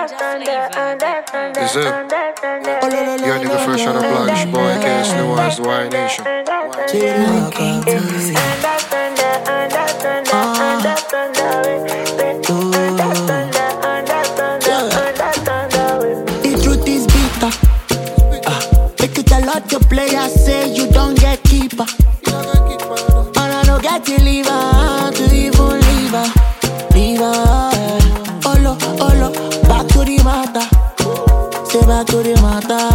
Is it? Young nigga fresh on the block, it's your boy KS New Wise, the Y Nation. The truth is bitter. Make it a lot to players say you don't get keeper. And I don't get to leave her, to even leave her. Leave her. Olo, back to the matter. Say back to the matter.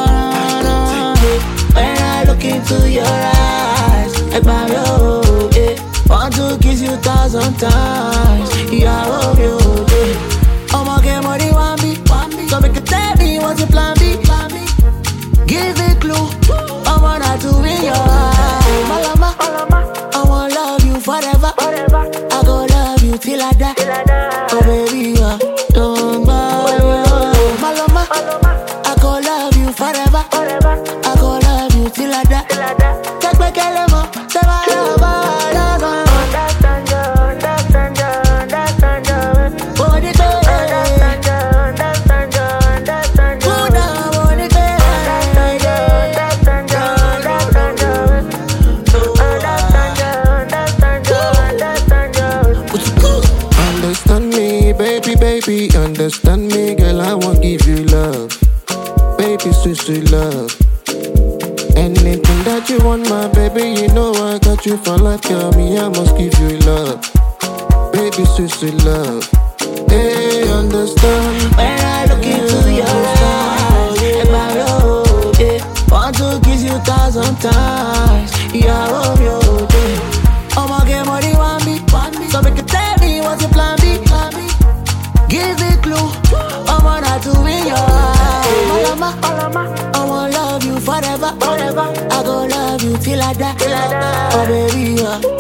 When I look into your eyes, like my road, want to kiss you 1,000 times. Yeah, I love you, I'ma get money, want me. So make it tell me what's your plan B. Give me clue, I wanna do in your eyes. Malama, I wanna love you forever. I gon' love you till I die. Oh baby, don't bother. Malama, I gon' love you forever. I gon' love you till I die. Take me kelemo, say my love. Baby, understand me, girl, I won't give you love. Baby, sweet, sweet love. Anything that you want, my baby, you know I got you for life, girl, me, I must give you love. Baby, sweet, sweet love. Hey, understand. When I look into your eyes, and my road, want to kiss you 1,000 times. Yeah, I love you, I'ma get money, want me. So make it tell me what's your plan B. Give me clue, I wanna do in your eyes. Malama, I wanna love you forever. I gon' love you till I die. Oh baby,